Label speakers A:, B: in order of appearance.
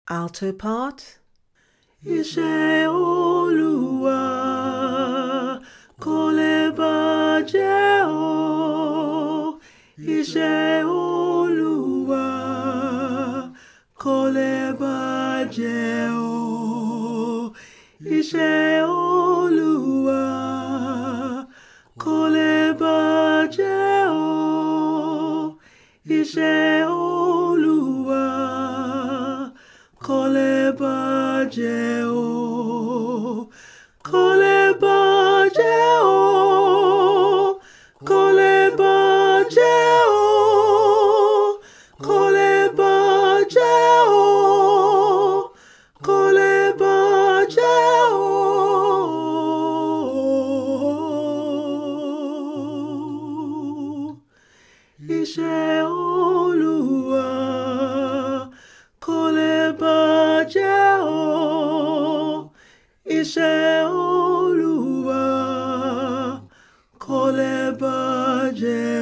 A: Alto part.
B: Iṣẹ́ Olúwa kò lè bàjẹ́ o. Iṣẹ́ Olúwa kò lè bàjẹ́ o. Iṣẹ́ Olúwa kò lè bàjẹ́ o. Iṣẹ́ Olúwa kò lè bàjẹ́ o. Kò lè bàjẹ́ o. Kò lè bàjẹ́ o. Kò lè bàjẹ́ o. Kò lè bàjẹ́ o. Iṣẹ́ Olúwa kò lè bàjẹ́ o. Iṣẹ́ Olúwa kò lè bàjẹ́.